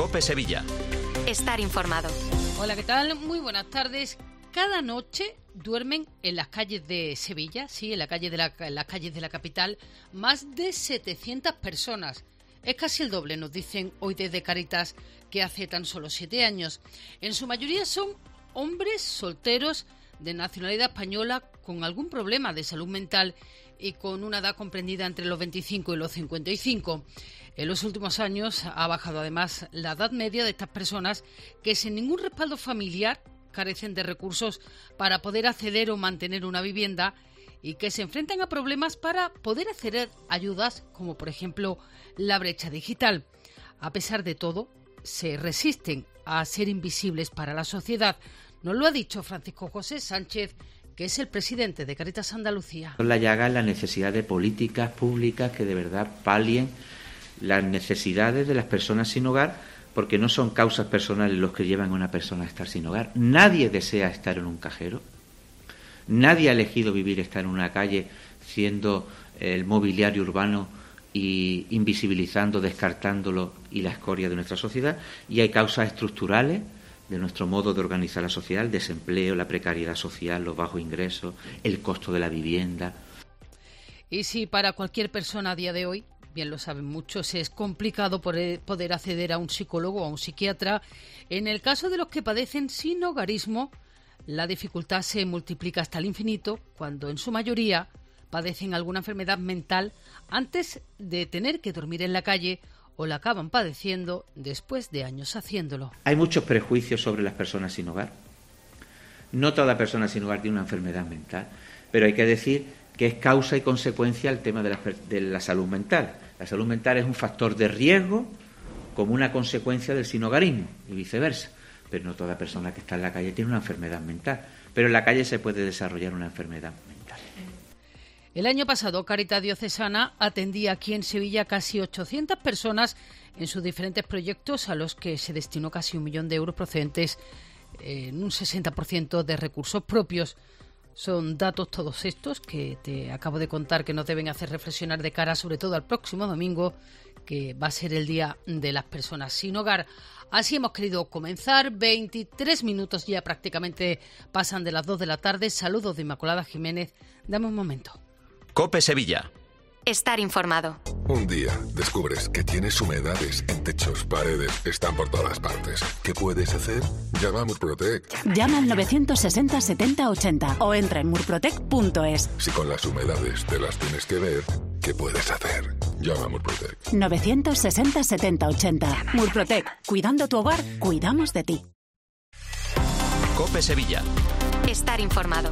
COPE Sevilla. Estar informado. Hola, ¿qué tal? Muy buenas tardes. Cada noche duermen en las calles de Sevilla, sí, en las calles de la capital, más de 700 personas. Es casi el doble, nos dicen hoy desde Cáritas, que hace tan solo 7 años. En su mayoría son hombres solteros de nacionalidad española con algún problema de salud mental y con una edad comprendida entre los 25 y los 55. En los últimos años ha bajado además la edad media de estas personas que sin ningún respaldo familiar carecen de recursos para poder acceder o mantener una vivienda y que se enfrentan a problemas para poder acceder a ayudas como por ejemplo la brecha digital. A pesar de todo, se resisten a ser invisibles para la sociedad. Nos lo ha dicho Francisco José Sánchez, que es el presidente de Cáritas Andalucía. La llaga es la necesidad de políticas públicas que de verdad palien las necesidades de las personas sin hogar, porque no son causas personales los que llevan a una persona a estar sin hogar. Nadie desea estar en un cajero, nadie ha elegido estar en una calle siendo el mobiliario urbano y invisibilizando, descartándolo y la escoria de nuestra sociedad, y hay causas estructurales de nuestro modo de organizar la sociedad, el desempleo, la precariedad social, los bajos ingresos, el costo de la vivienda. Y si para cualquier persona a día de hoy, bien lo saben muchos, es complicado poder acceder a un psicólogo o a un psiquiatra, en el caso de los que padecen sinhogarismo, la dificultad se multiplica hasta el infinito cuando en su mayoría padecen alguna enfermedad mental antes de tener que dormir en la calle o la acaban padeciendo después de años haciéndolo. Hay muchos prejuicios sobre las personas sin hogar. No toda persona sin hogar tiene una enfermedad mental, pero hay que decir que es causa y consecuencia el tema de la salud mental. La salud mental es un factor de riesgo como una consecuencia del sinhogarismo y viceversa. Pero no toda persona que está en la calle tiene una enfermedad mental. Pero en la calle se puede desarrollar una enfermedad mental. El año pasado, Cáritas Diocesana atendía aquí en Sevilla casi 800 personas en sus diferentes proyectos a los que se destinó casi 1 millón de euros procedentes en un 60% de recursos propios. Son datos todos estos que te acabo de contar que nos deben hacer reflexionar de cara sobre todo al próximo domingo, que va a ser el Día de las Personas Sin Hogar. Así hemos querido comenzar. 23 minutos ya prácticamente pasan de las 2 de la tarde. Saludos de Inmaculada Jiménez. Dame un momento. COPE Sevilla. Estar informado. Un día descubres que tienes humedades en techos, paredes, están por todas partes. ¿Qué puedes hacer? Llama a Murprotec. Llama al 960 70 80 o entra en murprotec.es. Si con las humedades te las tienes que ver, ¿qué puedes hacer? Llama a Murprotec. 960 70 80. Murprotec. Cuidando tu hogar, cuidamos de ti. COPE Sevilla. Estar informado.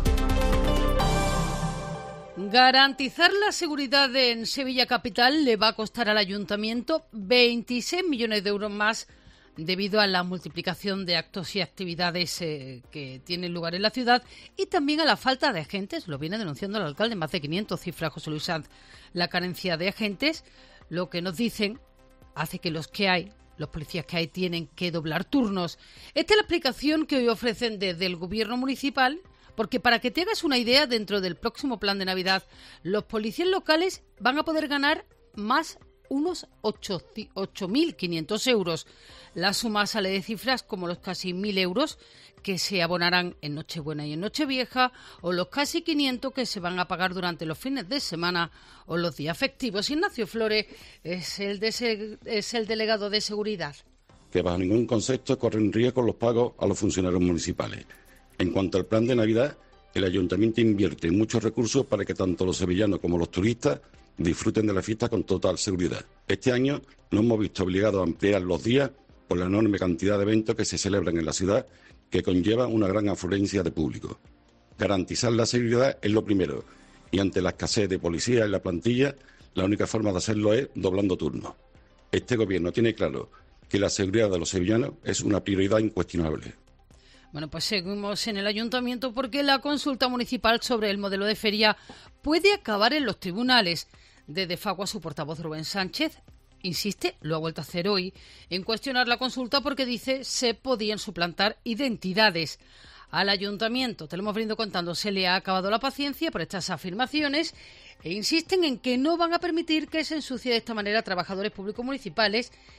Garantizar la seguridad en Sevilla Capital le va a costar al Ayuntamiento 26 millones de euros más debido a la multiplicación de actos y actividades que tienen lugar en la ciudad y también a la falta de agentes. Lo viene denunciando el alcalde, más de 500 cifras José Luis Sanz. La carencia de agentes, lo que nos dicen, hace que los policías que hay tienen que doblar turnos. Esta es la explicación que hoy ofrecen desde el gobierno municipal. Porque para que te hagas una idea, dentro del próximo plan de Navidad, los policías locales van a poder ganar más unos 8.500 euros. La suma sale de cifras como los casi 1.000 euros que se abonarán en Nochebuena y en Nochevieja, o los casi 500 que se van a pagar durante los fines de semana o los días festivos. Ignacio Flores es el delegado de seguridad. Que bajo ningún concepto corren riesgo los pagos a los funcionarios municipales. En cuanto al plan de Navidad, el Ayuntamiento invierte muchos recursos para que tanto los sevillanos como los turistas disfruten de la fiesta con total seguridad. Este año nos hemos visto obligados a ampliar los días por la enorme cantidad de eventos que se celebran en la ciudad, que conllevan una gran afluencia de público. Garantizar la seguridad es lo primero, y ante la escasez de policías en la plantilla, la única forma de hacerlo es doblando turnos. Este gobierno tiene claro que la seguridad de los sevillanos es una prioridad incuestionable. Bueno, pues seguimos en el Ayuntamiento porque la consulta municipal sobre el modelo de feria puede acabar en los tribunales. Desde Facua, su portavoz Rubén Sánchez insiste, lo ha vuelto a hacer hoy, en cuestionar la consulta porque dice se podían suplantar identidades. Al Ayuntamiento, te lo hemos venido contando, se le ha acabado la paciencia por estas afirmaciones e insisten en que no van a permitir que se ensucie de esta manera a trabajadores públicos municipales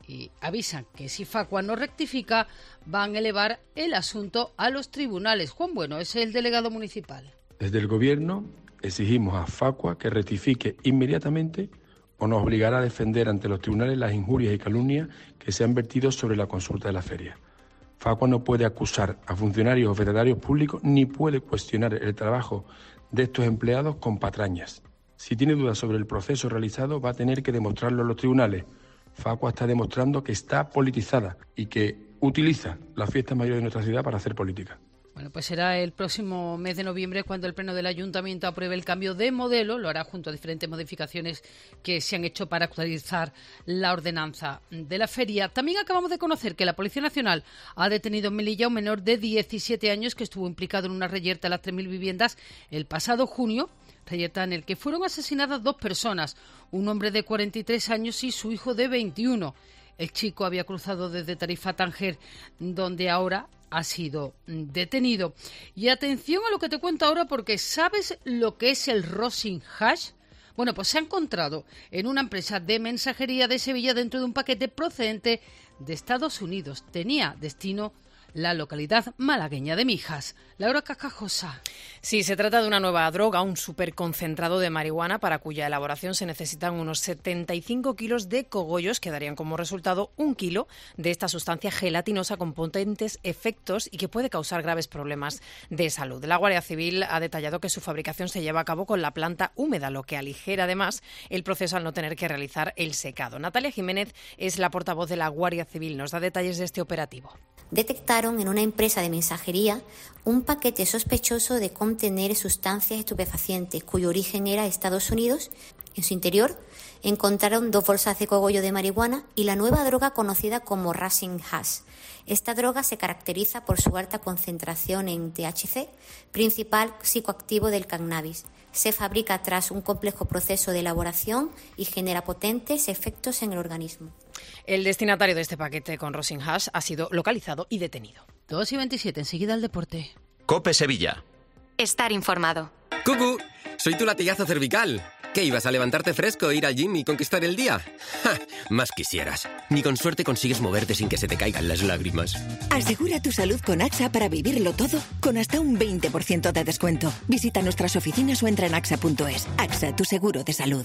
y avisan que si Facua no rectifica van a elevar el asunto a los tribunales. Juan Bueno es el delegado municipal. Desde el Gobierno exigimos a Facua que rectifique inmediatamente o nos obligará a defender ante los tribunales las injurias y calumnias que se han vertido sobre la consulta de la feria. Facua no puede acusar a funcionarios o federarios públicos ni puede cuestionar el trabajo de estos empleados con patrañas. Si tiene dudas sobre el proceso realizado, va a tener que demostrarlo en los tribunales. Facua está demostrando que está politizada y que utiliza las fiestas mayores de nuestra ciudad para hacer política. Bueno, pues será el próximo mes de noviembre cuando el Pleno del Ayuntamiento apruebe el cambio de modelo. Lo hará junto a diferentes modificaciones que se han hecho para actualizar la ordenanza de la feria. También acabamos de conocer que la Policía Nacional ha detenido en Melilla a un menor de 17 años que estuvo implicado en una reyerta a las 3.000 viviendas el pasado junio. Reyerta en el que fueron asesinadas 2 personas, un hombre de 43 años y su hijo de 21. El chico había cruzado desde Tarifa a Tánger, donde ahora ha sido detenido. Y atención a lo que te cuento ahora, porque ¿sabes lo que es el Rosin Hash? Bueno, pues se ha encontrado en una empresa de mensajería de Sevilla dentro de un paquete procedente de Estados Unidos. Tenía destino la localidad malagueña de Mijas. Laura Cascajosa. Sí, se trata de una nueva droga, un superconcentrado de marihuana para cuya elaboración se necesitan unos 75 kilos de cogollos que darían como resultado 1 kilo de esta sustancia gelatinosa con potentes efectos y que puede causar graves problemas de salud. La Guardia Civil ha detallado que su fabricación se lleva a cabo con la planta húmeda, lo que aligera además el proceso al no tener que realizar el secado. Natalia Jiménez es la portavoz de la Guardia Civil. Nos da detalles de este operativo. Detectaron en una empresa de mensajería un paquete sospechoso de contener sustancias estupefacientes cuyo origen era Estados Unidos. En su interior encontraron 2 bolsas de cogollo de marihuana y la nueva droga conocida como Rosin Hash. Esta droga se caracteriza por su alta concentración en THC, principal psicoactivo del cannabis. Se fabrica tras un complejo proceso de elaboración y genera potentes efectos en el organismo. El destinatario de este paquete con Rosin Hash ha sido localizado y detenido. 2:27, enseguida el deporte. COPE Sevilla. Estar informado. ¡Cucú! Soy tu latigazo cervical. ¿Qué, ibas a levantarte fresco, ir al gym y conquistar el día? ¡Ja! Más quisieras. Ni con suerte consigues moverte sin que se te caigan las lágrimas. Asegura tu salud con AXA para vivirlo todo con hasta un 20% de descuento. Visita nuestras oficinas o entra en axa.es. AXA, tu seguro de salud.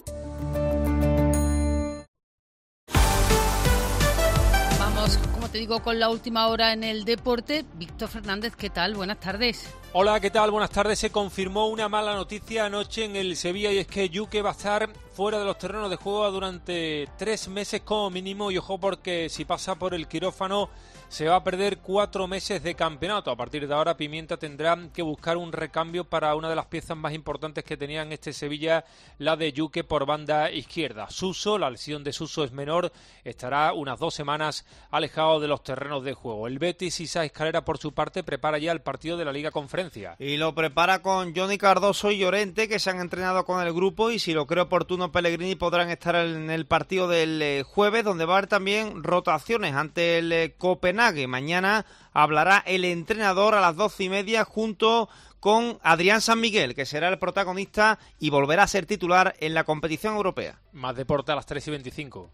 Vamos, como te digo, con la última hora en el deporte. Víctor Fernández, ¿qué tal? Buenas tardes. Hola, ¿qué tal? Buenas tardes. Se confirmó una mala noticia anoche en el Sevilla y es que Yuque va a estar fuera de los terrenos de juego durante 3 meses como mínimo y ojo porque si pasa por el quirófano se va a perder 4 meses de campeonato. A partir de ahora Pimienta tendrá que buscar un recambio para una de las piezas más importantes que tenía en este Sevilla, la de Yuque por banda izquierda. Suso, la lesión de Suso es menor, estará unas 2 semanas alejado de los terrenos de juego. El Betis, Isa Escalera por su parte prepara ya el partido de la Liga Conferencia. Y lo prepara con Johnny Cardoso y Llorente, que se han entrenado con el grupo, y si lo cree oportuno Pellegrini podrán estar en el partido del jueves, donde va a haber también rotaciones ante el Copenhague. Mañana hablará el entrenador a las 12:30 junto con Adrián San Miguel, que será el protagonista y volverá a ser titular en la competición europea. Más deporte a las 3:25.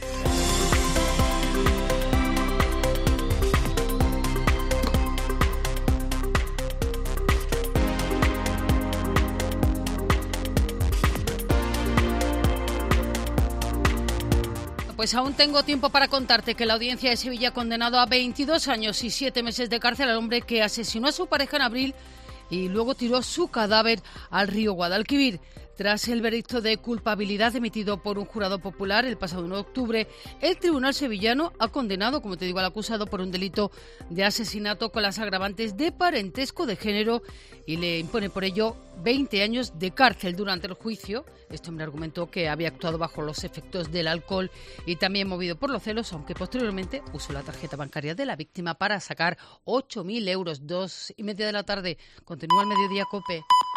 Pues aún tengo tiempo para contarte que la audiencia de Sevilla ha condenado a 22 años y 7 meses de cárcel al hombre que asesinó a su pareja en abril y luego tiró su cadáver al río Guadalquivir. Tras el veredicto de culpabilidad emitido por un jurado popular el pasado 1 de octubre, el tribunal sevillano ha condenado, como te digo, al acusado por un delito de asesinato con las agravantes de parentesco de género y le impone por ello 20 años de cárcel. Durante el juicio, este hombre argumentó que había actuado bajo los efectos del alcohol y también movido por los celos, aunque posteriormente usó la tarjeta bancaria de la víctima para sacar 8.000 euros. 2:30 de la tarde. Continúa el Mediodía COPE.